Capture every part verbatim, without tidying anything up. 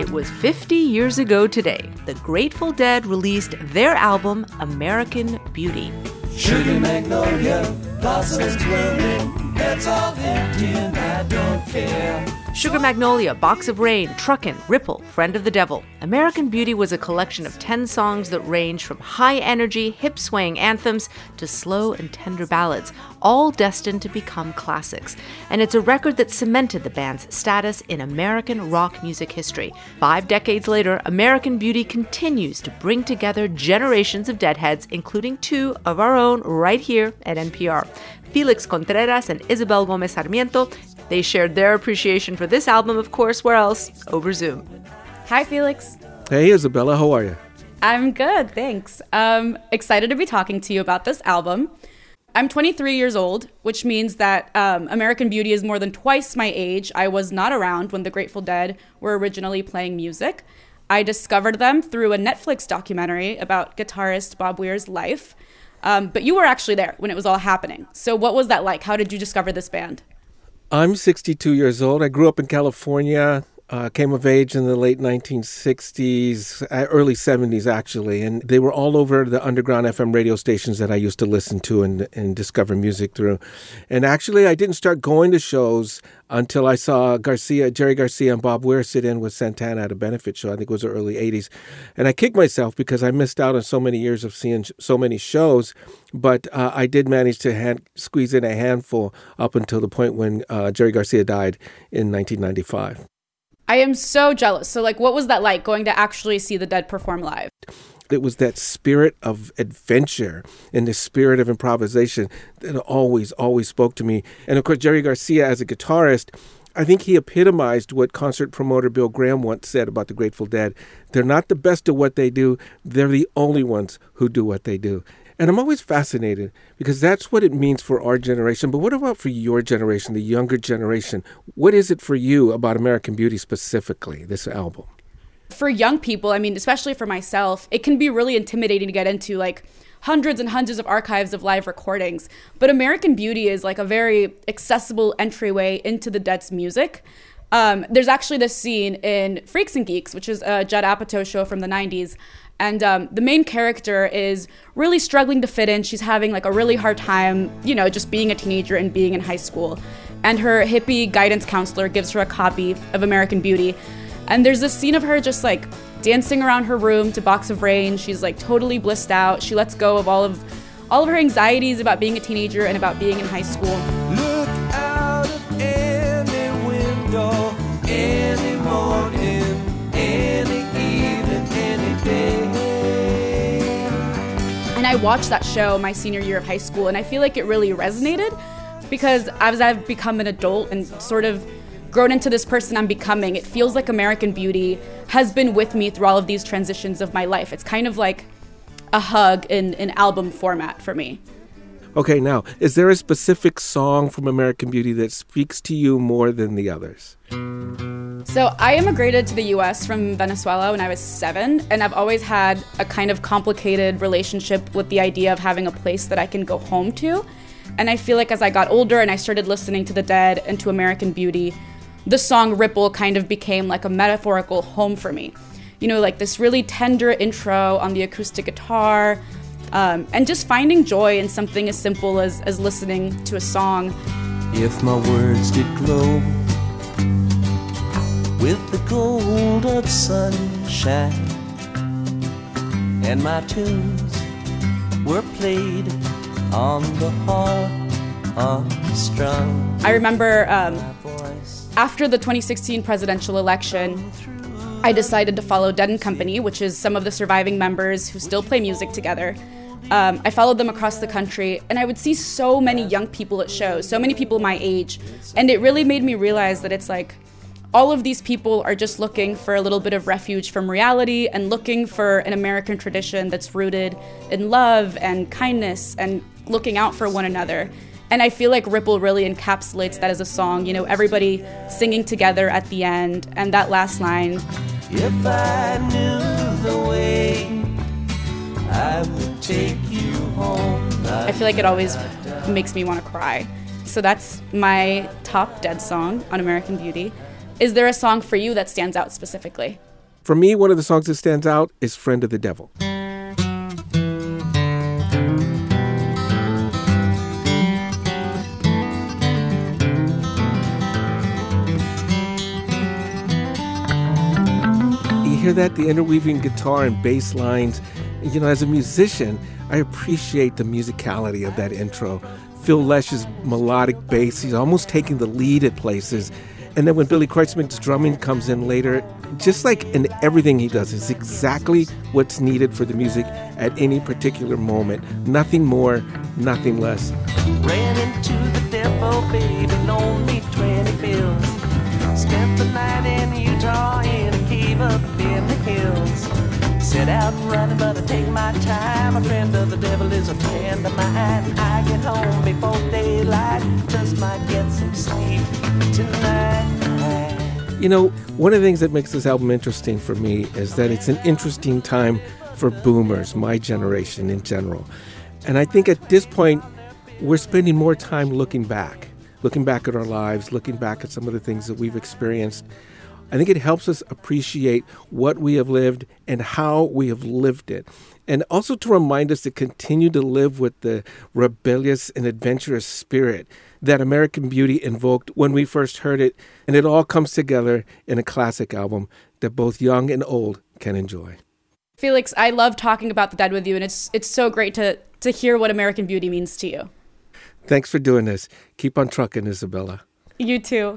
It was fifty years ago today. The Grateful Dead released their album, American Beauty. Sugar magnolia, blossoms blooming, that's all empty and I don't care. Sugar Magnolia, Box of Rain, Truckin', Ripple, Friend of the Devil. American Beauty was a collection of ten songs that range from high-energy, hip-swaying anthems to slow and tender ballads, all destined to become classics. And it's a record that cemented the band's status in American rock music history. Five decades later, American Beauty continues to bring together generations of Deadheads, including two of our own right here at N P R. Felix Contreras and Isabel Gomez Sarmiento. They shared their appreciation for this album, of course, where else? Over Zoom. Hi, Felix. Hey, Isabella. How are you? I'm good, thanks. Um, excited to be talking to you about this album. I'm twenty-three years old, which means that um, American Beauty is more than twice my age. I was not around when the Grateful Dead were originally playing music. I discovered them through a Netflix documentary about guitarist Bob Weir's life. Um, but you were actually there when it was all happening. So what was that like? How did you discover this band? I'm sixty-two years old. I grew up in California, uh, came of age in the late nineteen sixties, early seventies, actually. And they were all over the underground F M radio stations that I used to listen to and, and discover music through. And actually, I didn't start going to shows until I saw Garcia, Jerry Garcia and Bob Weir sit in with Santana at a benefit show. I think it was the early eighties. And I kicked myself because I missed out on so many years of seeing so many shows. But uh, I did manage to hand, squeeze in a handful up until the point when uh, Jerry Garcia died in nineteen ninety-five. I am so jealous. So, like, what was that like, going to actually see the Dead perform live? It was that spirit of adventure and the spirit of improvisation that always, always spoke to me. And of course, Jerry Garcia as a guitarist, I think he epitomized what concert promoter Bill Graham once said about the Grateful Dead. They're not the best at what they do. They're the only ones who do what they do. And I'm always fascinated because that's what it means for our generation. But what about for your generation, the younger generation? What is it for you about American Beauty specifically, this album? For young people, I mean, especially for myself, it can be really intimidating to get into, like, hundreds and hundreds of archives of live recordings. But American Beauty is like a very accessible entryway into the Dead's music. Um, there's actually this scene in Freaks and Geeks, which is a Judd Apatow show from the nineties. And um, the main character is really struggling to fit in. She's having like a really hard time, you know, just being a teenager and being in high school. And her hippie guidance counselor gives her a copy of American Beauty. And there's this scene of her just like dancing around her room to Box of Rain. She's like totally blissed out. She lets go of all of all of her anxieties about being a teenager and about being in high school. Look out of any window, any morning, any evening, any day. And I watched that show my senior year of high school, and I feel like it really resonated because as I've become an adult and sort of grown into this person I'm becoming, it feels like American Beauty has been with me through all of these transitions of my life. It's kind of like a hug in an album format for me. Okay, now, is there a specific song from American Beauty that speaks to you more than the others? So I immigrated to the U S from Venezuela when I was seven, and I've always had a kind of complicated relationship with the idea of having a place that I can go home to. And I feel like as I got older and I started listening to the Dead and to American Beauty, the song Ripple kind of became like a metaphorical home for me. You know, like this really tender intro on the acoustic guitar, um, and just finding joy in something as simple as, as listening to a song. If my words did glow with the gold of sunshine, and my tunes were played on the harp unstrung. I remember um, after the twenty sixteen presidential election, I decided to follow Dead and Company, which is some of the surviving members who still play music together. Um, I followed them across the country, and I would see so many young people at shows, so many people my age, and it really made me realize that it's like all of these people are just looking for a little bit of refuge from reality and looking for an American tradition that's rooted in love and kindness and looking out for one another. And I feel like Ripple really encapsulates that as a song, you know, everybody singing together at the end, and that last line. If I knew the way, I would take you home. I feel like it always makes me want to cry. So that's my top Dead song on American Beauty. Is there a song for you that stands out specifically? For me, one of the songs that stands out is Friend of the Devil. You hear that, the interweaving guitar and bass lines. You know, as a musician, I appreciate the musicality of that intro. Phil Lesh's melodic bass, he's almost taking the lead at places. And then when Billy Kreutzmann's drumming comes in later, just like in everything he does, is exactly what's needed for the music at any particular moment. Nothing more, nothing less. Ran into the devil, baby, loaned me twenty bills. Spent the night in Utah in a cave up in the hills. Set out running, but I take my time. A friend of the devil is a friend of mine. I get home before daylight, just might get some sleep tonight. You know, one of the things that makes this album interesting for me is that it's an interesting time for boomers, my generation in general. And I think at this point, we're spending more time looking back, looking back at our lives, looking back at some of the things that we've experienced. I think it helps us appreciate what we have lived and how we have lived it. And also to remind us to continue to live with the rebellious and adventurous spirit that American Beauty invoked when we first heard it. And it all comes together in a classic album that both young and old can enjoy. Felix, I love talking about The Dead with you, and it's it's so great to, to hear what American Beauty means to you. Thanks for doing this. Keep on trucking, Isabella. You too.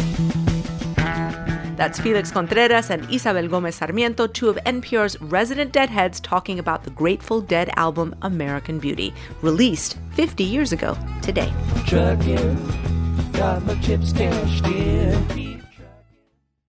That's Felix Contreras and Isabel Gomez Sarmiento, two of N P R's resident Deadheads, talking about the Grateful Dead album American Beauty, released fifty years ago today. Trucking, got my chips cashed in.